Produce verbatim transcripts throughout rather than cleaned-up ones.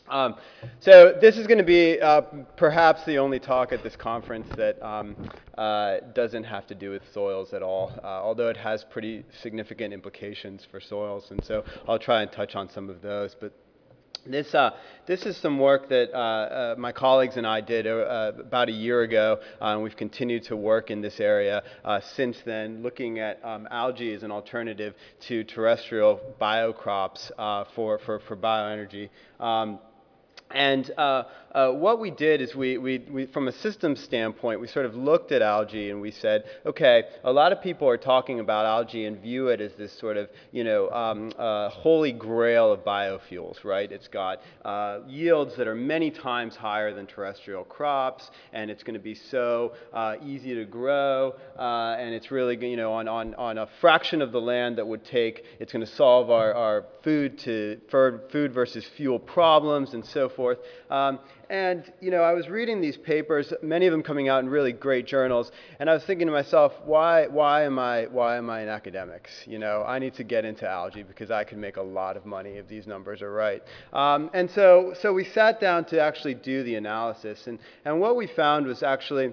Um, so this is going to be uh, perhaps the only talk at this conference that um, uh, doesn't have to do with soils at all, uh, although it has pretty significant implications for soils, and so I'll try and touch on some of those. But this, uh, this is some work that uh, uh, my colleagues and I did uh, about a year ago, uh, and we've continued to work in this area uh, since then, looking at um, algae as an alternative to terrestrial biocrops uh, for, for, for bioenergy. Um, And uh, uh, what we did is we, we, we, from a systems standpoint, we sort of looked at algae and we said, okay, a lot of people are talking about algae and view it as this sort of, you know, um, uh, holy grail of biofuels, right? It's got uh, yields that are many times higher than terrestrial crops, and it's going to be so uh, easy to grow, uh, and it's really, you know, on, on, on a fraction of the land that would take, it's going to solve our, our food to food versus fuel problems and so forth. Um, and, you know, I was reading these papers, many of them coming out in really great journals, and I was thinking to myself, why, why, am, I, why am I in academics? You know, I need to get into algae because I can make a lot of money if these numbers are right. Um, and so, so we sat down to actually do the analysis, and, and what we found was actually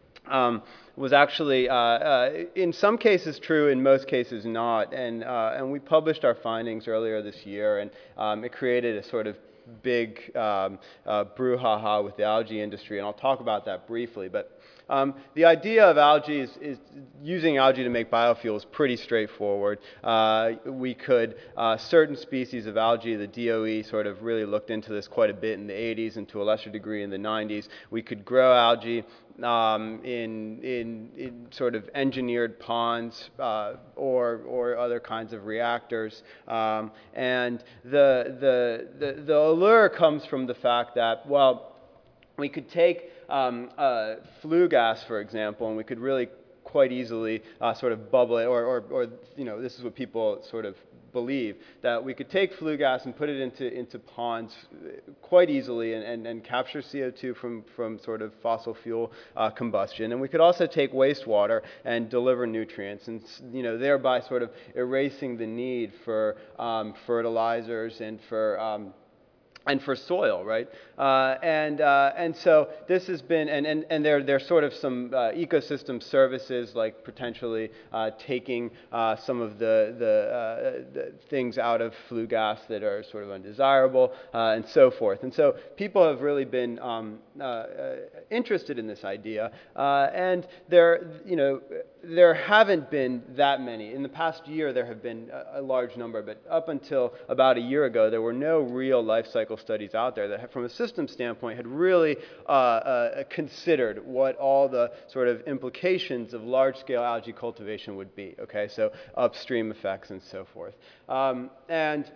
Um, was actually, uh, uh, in some cases true, in most cases not. And, uh, and we published our findings earlier this year, and um, it created a sort of big um, uh, brouhaha with the algae industry, and I'll talk about that briefly. But um, the idea of algae is, is using algae to make biofuels pretty straightforward. Uh, we could, uh, certain species of algae, the D O E sort of really looked into this quite a bit in the eighties and to a lesser degree in the nineties. We could grow algae Um, in, in, in sort of engineered ponds uh, or, or other kinds of reactors. Um, and the, the, the, the allure comes from the fact that, well, we could take um, uh, flue gas, for example, and we could really quite easily uh, sort of bubble it, or, or, or, you know, this is what people sort of believe, that we could take flue gas and put it into, into ponds quite easily and, and, and capture C O two from, from sort of fossil fuel uh, combustion. And we could also take wastewater and deliver nutrients, and, you know, thereby sort of erasing the need for um, fertilizers and for um, and for soil, right? Uh, and, uh, and so this has been, and, and, and there, there's sort of some uh, ecosystem services, like potentially uh, taking uh, some of the, the, uh, the things out of flue gas that are sort of undesirable, uh, and so forth. And so people have really been um, uh, uh, interested in this idea, uh, and there, you know, there haven't been that many. In the past year, there have been a, a large number, but up until about a year ago, there were no real life cycle studies out there that, from a systems standpoint, had really uh, uh, considered what all the sort of implications of large-scale algae cultivation would be, okay? So upstream effects and so forth. Um, and,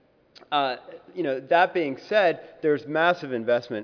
uh, you know, that being said, there's massive investment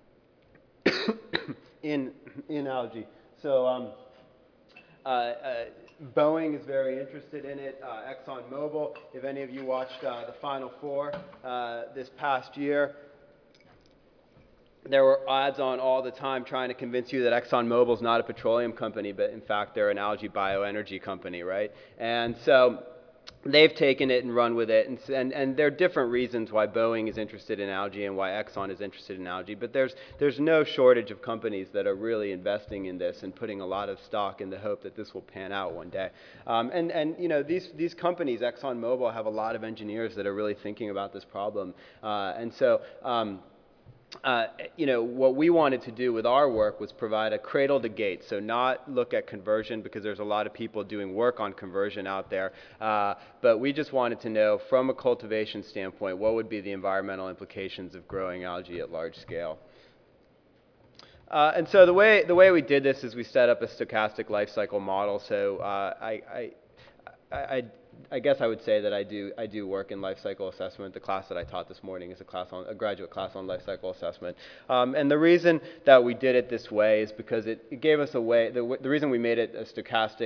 in, in algae. So, um, Uh, uh, Boeing is very interested in it. Uh, ExxonMobil, if any of you watched uh, the Final Four uh, this past year, there were ads on all the time trying to convince you that ExxonMobil is not a petroleum company, but in fact they're an algae bioenergy company, right? And so they've taken it and run with it, and, and, and there are different reasons why Boeing is interested in algae and why Exxon is interested in algae, but there's, there's no shortage of companies that are really investing in this and putting a lot of stock in the hope that this will pan out one day. Um, and, and, you know, these, these companies, ExxonMobil, have a lot of engineers that are really thinking about this problem. Uh, and so, um, Uh, you know, what we wanted to do with our work was provide a cradle to gate, so not look at conversion, because there's a lot of people doing work on conversion out there, uh, but we just wanted to know from a cultivation standpoint what would be the environmental implications of growing algae at large scale. Uh, and so the way, the way we did this is we set up a stochastic life cycle model. So uh, I, I, I, I guess I would say that I do, I do work in life cycle assessment. The class that I taught this morning is a, class on, a graduate class on life cycle assessment. Um, and the reason that we did it this way is because it, it gave us a way, the, the reason we made it a stochastic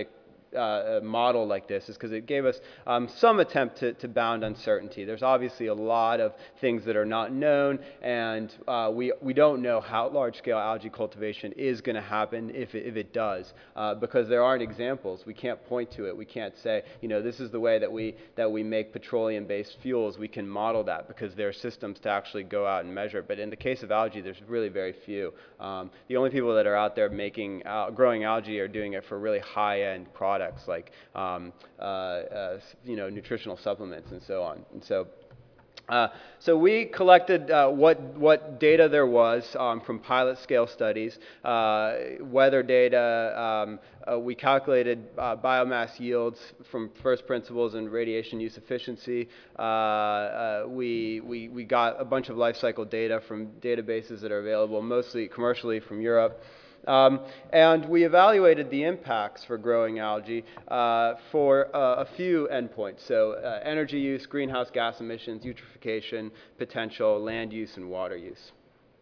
uh, model like this is because it gave us um, some attempt to, to bound uncertainty. There's obviously a lot of things that are not known, and uh, we, we don't know how large-scale algae cultivation is going to happen if it, if it does, uh, because there aren't examples. We can't point to it. We can't say, you know, this is the way that we, that we make petroleum-based fuels. We can model that because there are systems to actually go out and measure. But in the case of algae, there's really very few. Um, the only people that are out there making, uh, growing algae are doing it for really high-end products like, um, uh, uh, you know, nutritional supplements and so on. And so, uh, so we collected uh, what, what data there was um, from pilot scale studies, uh, weather data. Um, uh, we calculated uh, biomass yields from first principles and radiation use efficiency. Uh, uh, we, we, we got a bunch of life cycle data from databases that are available, mostly commercially from Europe. Um, and we evaluated the impacts for growing algae uh, for uh, a few endpoints. So uh, energy use, greenhouse gas emissions, eutrophication potential, land use, and water use.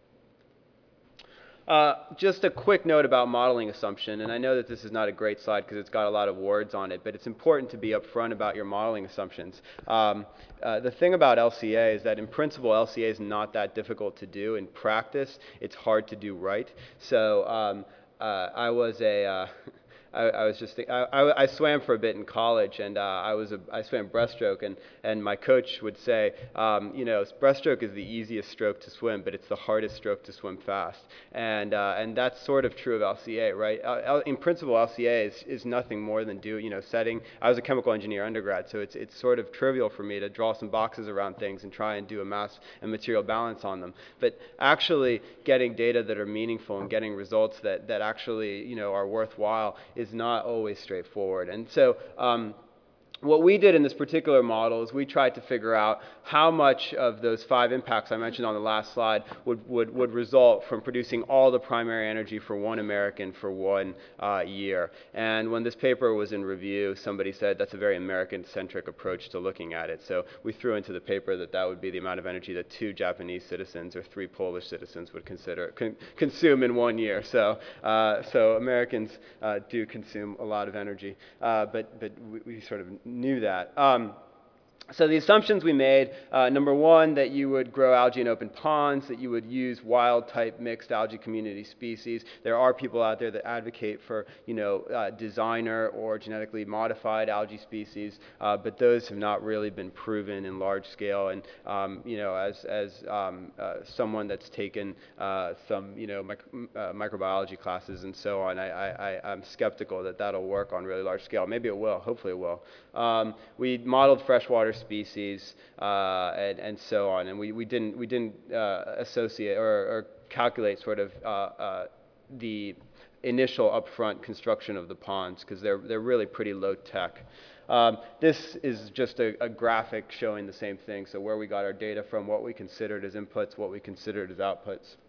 Uh, just a quick note about modeling assumption, and I know that this is not a great slide because it's got a lot of words on it, but it's important to be upfront about your modeling assumptions. Um, uh, the thing about L C A is that in principle, L C A is not that difficult to do. In practice, it's hard to do right. So um, uh, I was a... Uh, I, I was just, I, I, I swam for a bit in college, and uh, I was a, I swam breaststroke, and, and my coach would say, um, you know, breaststroke is the easiest stroke to swim, but it's the hardest stroke to swim fast, and uh, and that's sort of true of L C A, right? L, in principle, L C A is, is nothing more than do, you know, setting. I was a chemical engineer undergrad, so it's it's sort of trivial for me to draw some boxes around things and try and do a mass and material balance on them, but actually getting data that are meaningful and getting results that that actually, you know, are worthwhile is not always straightforward. And so um, what we did in this particular model is we tried to figure out how much of those five impacts I mentioned on the last slide would, would, would result from producing all the primary energy for one American for one uh, year. And when this paper was in review, somebody said that's a very American-centric approach to looking at it. So we threw into the paper that that would be the amount of energy that two Japanese citizens or three Polish citizens would consider con consume in one year. So, uh, so Americans uh, do consume a lot of energy, uh, but, but we, we sort of knew that. Um, So the assumptions we made, uh, number one, that you would grow algae in open ponds, that you would use wild-type mixed algae community species. There are people out there that advocate for, you know, uh, designer or genetically modified algae species, uh, but those have not really been proven in large scale. And, um, you know, as, as um, uh, someone that's taken uh, some, you know, mic uh, microbiology classes and so on, I, I, I'm skeptical that that'll work on really large scale. Maybe it will. Hopefully it will. Um, we modeled freshwater species uh, and, and so on, and we, we didn't we didn't uh, associate or, or calculate sort of uh, uh, the initial upfront construction of the ponds because they're they're really pretty low tech. Um, this is just a, a graphic showing the same thing. So where we got our data from, what we considered as inputs, what we considered as outputs.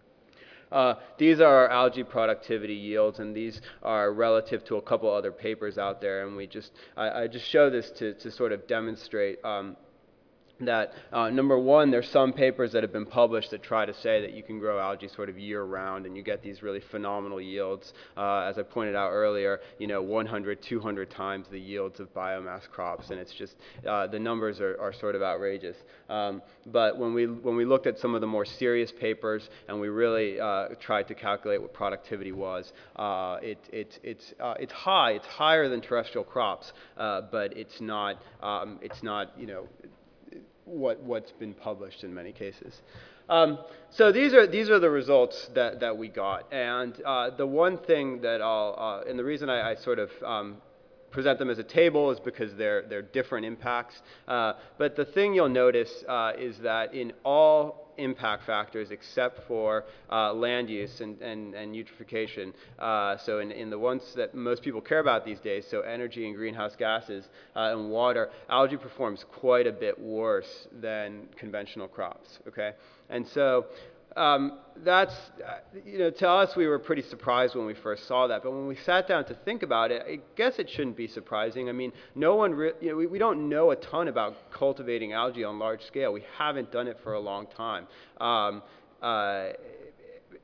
Uh, these are our algae productivity yields, and these are relative to a couple other papers out there. And we just, I, I just show this to, to sort of demonstrate um, that, uh, number one, there's some papers that have been published that try to say that you can grow algae sort of year-round, and you get these really phenomenal yields. Uh, as I pointed out earlier, you know, one hundred, two hundred times the yields of biomass crops, and it's just, uh, the numbers are, are sort of outrageous. Um, but when we, when we looked at some of the more serious papers, and we really uh, tried to calculate what productivity was, uh, it, it, it's, uh, it's high. It's higher than terrestrial crops, uh, but it's not, um, it's not, you know, what, what's been published in many cases. Um, so these are, these are the results that, that we got. And uh, the one thing that I'll, uh, and the reason I, I sort of um, present them as a table is because they're, they're different impacts. Uh, but the thing you'll notice uh, is that in all impact factors except for uh, land use and, and, and eutrophication. Uh, so in, in the ones that most people care about these days, so energy and greenhouse gases uh, and water, algae performs quite a bit worse than conventional crops, okay? And so um, that's, uh, you know, to us we were pretty surprised when we first saw that, but when we sat down to think about it, I guess it shouldn't be surprising. I mean, no one, re you know, we, we don't know a ton about cultivating algae on large scale. We haven't done it for a long time. Um, uh,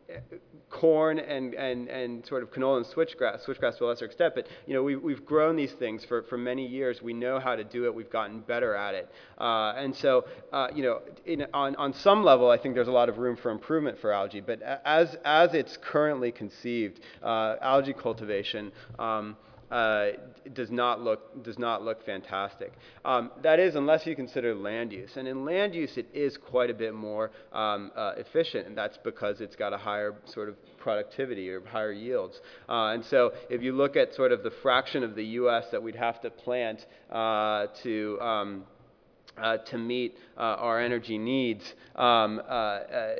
corn and, and, and sort of canola and switchgrass, switchgrass to a lesser extent, but you know, we, we've grown these things for, for many years. We know how to do it. We've gotten better at it. Uh, and so, uh, you know, in, on, on some level, I think there's a lot of room for improvement for algae, but as, as it's currently conceived, uh, algae cultivation um, Uh, does not look does not look fantastic. Um, that is, unless you consider land use, and in land use, it is quite a bit more um, uh, efficient, and that's because it's got a higher sort of productivity or higher yields. Uh, and so, if you look at sort of the fraction of the U S that we'd have to plant uh, to um, uh, to meet uh, our energy needs. Um, uh, uh,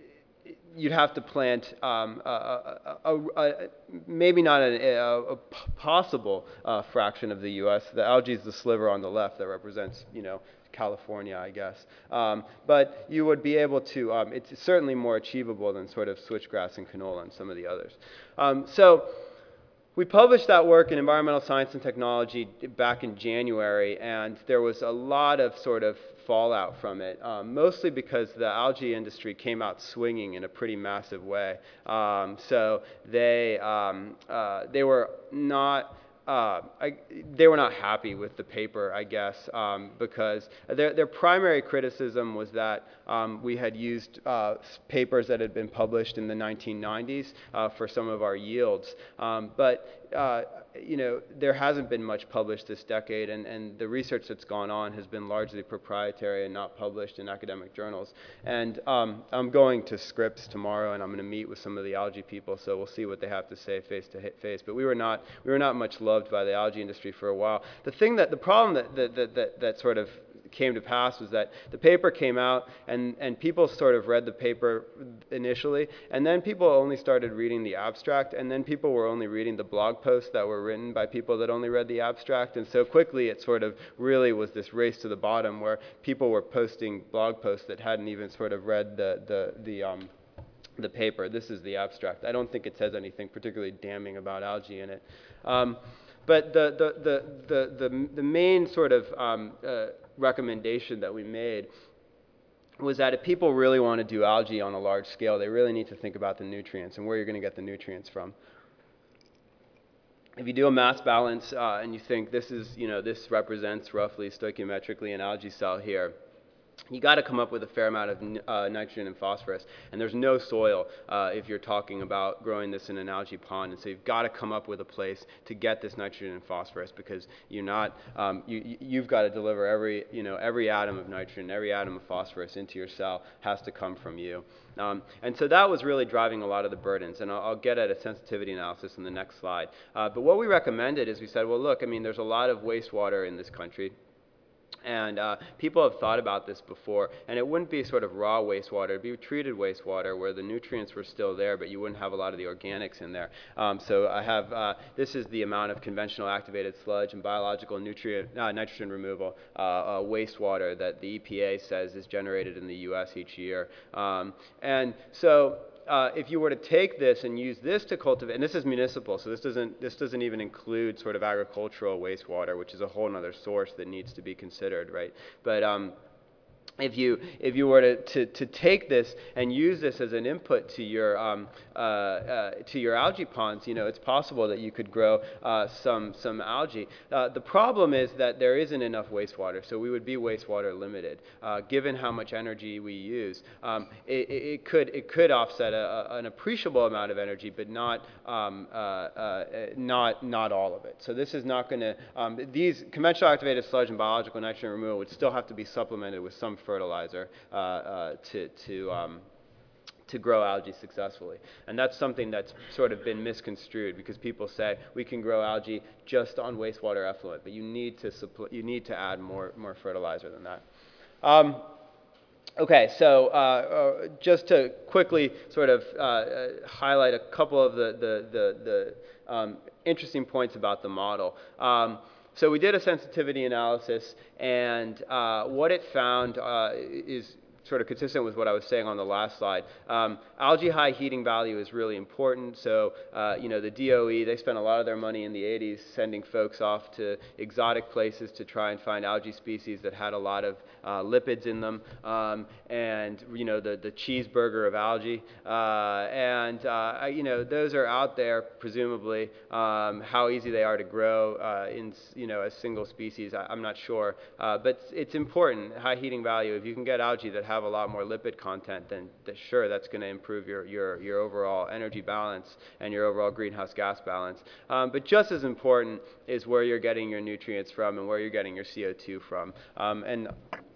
You'd have to plant um, a, a, a, a, maybe not a, a possible uh, fraction of the U S. The algae is the sliver on the left that represents, you know, California, I guess. Um, but you would be able to, um, it's certainly more achievable than sort of switchgrass and canola and some of the others. Um, so we published that work in Environmental Science and Technology back in January, and there was a lot of sort of fallout from it, um, mostly because the algae industry came out swinging in a pretty massive way. Um, so they, um, uh, they were not... Uh, I, they were not happy with the paper, I guess, um, because their, their primary criticism was that um, we had used uh, papers that had been published in the nineteen nineties uh, for some of our yields. Um, but uh, you know, there hasn't been much published this decade, and, and the research that's gone on has been largely proprietary and not published in academic journals. And um, I'm going to Scripps tomorrow, and I'm going to meet with some of the algae people, so we'll see what they have to say face to face. But we were not, we were not much loved by the algae industry for a while. The thing that, the problem that, that, that, that, that sort of came to pass was that the paper came out, and, and people sort of read the paper initially, and then people only started reading the abstract, and then people were only reading the blog posts that were written by people that only read the abstract, and so quickly it sort of really was this race to the bottom where people were posting blog posts that hadn't even sort of read the, the, the um, the paper. This is the abstract. I don't think it says anything particularly damning about algae in it. Um, but the, the, the, the, the, the main sort of um, uh, recommendation that we made was that if people really want to do algae on a large scale, they really need to think about the nutrients and where you're going to get the nutrients from. If you do a mass balance uh, and you think this is, you know, this represents roughly stoichiometrically an algae cell here, you got to come up with a fair amount of uh, nitrogen and phosphorus, and there's no soil uh, if you're talking about growing this in an algae pond, and so you've got to come up with a place to get this nitrogen and phosphorus, because you're not, um, you, you've got to deliver every, you know, every atom of nitrogen, every atom of phosphorus into your cell has to come from you. Um, and so that was really driving a lot of the burdens, and I'll, I'll get at a sensitivity analysis in the next slide. Uh, but what we recommended is we said, well, look, I mean, there's a lot of wastewater in this country. And uh, people have thought about this before, and it wouldn't be sort of raw wastewater. It would be treated wastewater where the nutrients were still there, but you wouldn't have a lot of the organics in there. Um, so I have, uh, this is the amount of conventional activated sludge and biological nutrient, uh, nitrogen removal uh, uh, wastewater that the E P A says is generated in the U S each year. Um, and so Uh, if you were to take this and use this to cultivate, and this is municipal, so this doesn't, this doesn't even include sort of agricultural wastewater, which is a whole other source that needs to be considered, right? But um, if you, if you were to, to, to take this and use this as an input to your, um, uh, uh, to your algae ponds, you know, it's possible that you could grow uh, some, some algae. Uh, the problem is that there isn't enough wastewater, so we would be wastewater limited. Uh, given how much energy we use, um, it, it, could, it could offset a, a, an appreciable amount of energy, but not, um, uh, uh, not, not all of it. So this is not going to, um, these conventional activated sludge and biological nitrogen removal would still have to be supplemented with some fertilizer uh, uh, to, to, um, to grow algae successfully. And that's something that's sort of been misconstrued, because people say we can grow algae just on wastewater effluent, but you need to, suppl you need to add more, more fertilizer than that. Um, Okay, so uh, uh, just to quickly sort of uh, uh, highlight a couple of the, the, the, the um, interesting points about the model. Um, so we did a sensitivity analysis, and uh, what it found uh, is sort of consistent with what I was saying on the last slide. Um, algae high heating value is really important. So, uh, you know, the D O E, they spent a lot of their money in the eighties sending folks off to exotic places to try and find algae species that had a lot of uh, lipids in them, um, and, you know, the, the cheeseburger of algae. Uh, and, uh, you know, those are out there, presumably. Um, how easy they are to grow uh, in, you know, as single species, I, I'm not sure. Uh, but it's, it's important, high heating value. If you can get algae that have a lot more lipid content, then that, sure, that's going to improve your, your, your overall energy balance and your overall greenhouse gas balance. Um, but just as important is where you're getting your nutrients from and where you're getting your C O two from. Um, and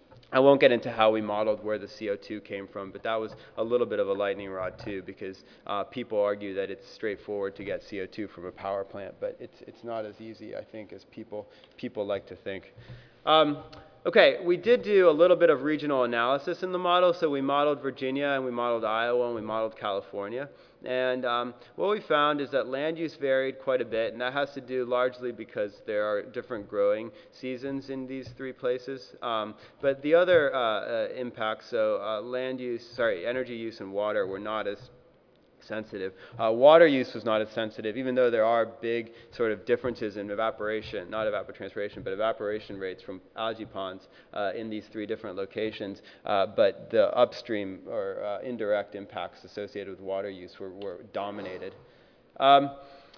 I won't get into how we modeled where the C O two came from, but that was a little bit of a lightning rod too, because uh, people argue that it's straightforward to get C O two from a power plant, but it's, it's not as easy, I think, as people, people like to think. Um, Okay, we did do a little bit of regional analysis in the model. So we modeled Virginia, and we modeled Iowa, and we modeled California. And um, what we found is that land use varied quite a bit, and that has to do largely because there are different growing seasons in these three places. Um, but the other uh, uh, impacts, so uh, land use, sorry, energy use and water were not as sensitive. Uh, water use was not as sensitive, even though there are big sort of differences in evaporation, not evapotranspiration, but evaporation rates from algae ponds uh, in these three different locations. Uh, but the upstream or uh, indirect impacts associated with water use were, were dominated. Um,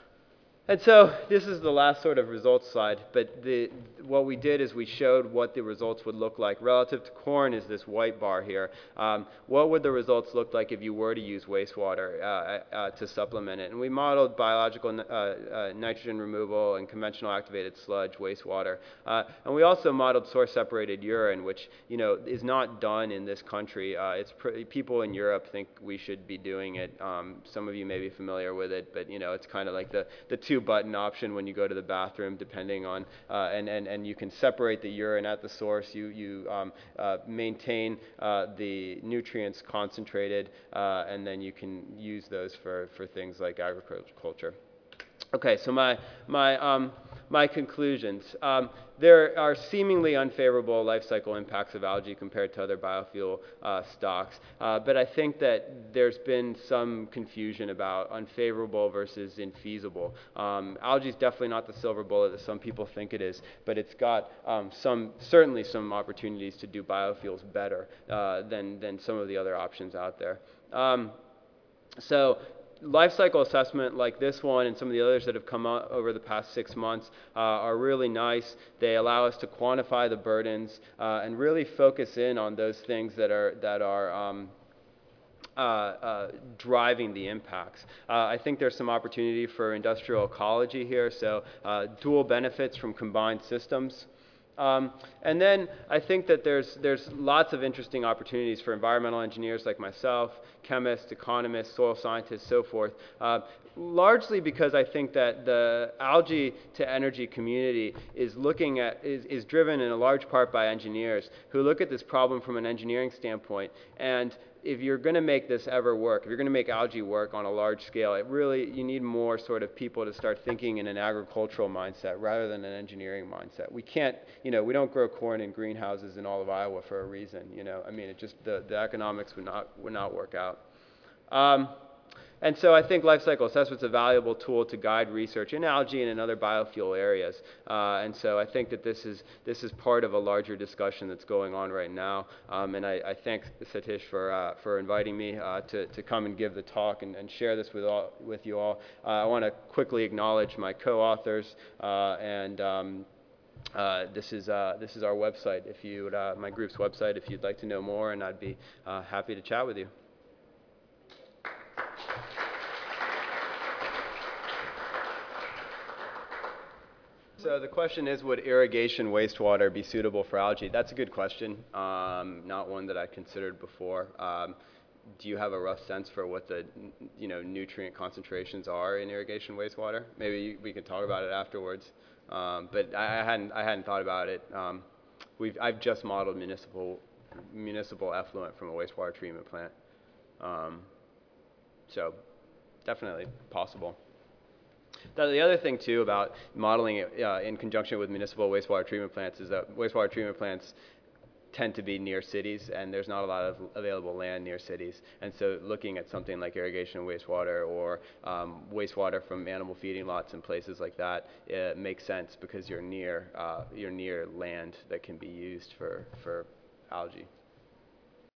And so this is the last sort of results slide, but the, what we did is we showed what the results would look like. Relative to corn is this white bar here. Um, what would the results look like if you were to use wastewater uh, uh, to supplement it? And we modeled biological uh, uh, nitrogen removal and conventional activated sludge wastewater. Uh, and we also modeled source-separated urine, which, you know, is not done in this country. Uh, it's pr people in Europe think we should be doing it. Um, some of you may be familiar with it, but, you know, it's kind of like the, the two button option when you go to the bathroom, depending on, uh, and, and, and you can separate the urine at the source. You, you um, uh, maintain uh, the nutrients concentrated, uh, and then you can use those for, for things like agriculture. Okay, so my, my, um, my conclusions. Um, there are seemingly unfavorable life cycle impacts of algae compared to other biofuel uh, stocks, uh, but I think that there's been some confusion about unfavorable versus infeasible. Um, algae is definitely not the silver bullet that some people think it is, but it's got um, some, certainly some opportunities to do biofuels better uh, than, than some of the other options out there. Um, so life cycle assessment like this one and some of the others that have come out over the past six months uh, are really nice. They allow us to quantify the burdens uh, and really focus in on those things that are, that are um, uh, uh, driving the impacts. Uh, I think there's some opportunity for industrial ecology here, so uh, dual benefits from combined systems. Um, and then I think that there's, there's lots of interesting opportunities for environmental engineers like myself, chemists, economists, soil scientists, so forth, uh, largely because I think that the algae to energy community is looking at, is, is driven in a large part by engineers who look at this problem from an engineering standpoint. And if you're going to make this ever work, if you're going to make algae work on a large scale, it really, you need more sort of people to start thinking in an agricultural mindset rather than an engineering mindset. We can't, you know, we don't grow corn in greenhouses in all of Iowa for a reason, you know. I mean, it just, the, the economics would not, would not work out. Um, And so I think life cycle assessment's a valuable tool to guide research in algae and in other biofuel areas. Uh, and so I think that this is, this is part of a larger discussion that's going on right now. Um, and I, I thank Satish for, uh, for inviting me uh, to, to come and give the talk and, and share this with, all, with you all. Uh, I want to quickly acknowledge my co-authors uh, and um, Uh, this is uh, this is our website. If you would, uh, my group's website, if you'd like to know more, and I'd be uh, happy to chat with you. So the question is, would irrigation wastewater be suitable for algae? That's a good question. Um, not one that I considered before. Um, do you have a rough sense for what the, you know, nutrient concentrations are in irrigation wastewater? Maybe you, we can talk about it afterwards. Um, but I, I hadn't I hadn't thought about it. Um, we've I've just modeled municipal municipal effluent from a wastewater treatment plant. Um, so definitely possible. The other thing, too, about modeling it uh, in conjunction with municipal wastewater treatment plants is that wastewater treatment plants tend to be near cities, and there's not a lot of available land near cities. And so looking at something like irrigation wastewater or um, wastewater from animal feeding lots and places like that, it makes sense because you're near, uh, you're near land that can be used for, for algae.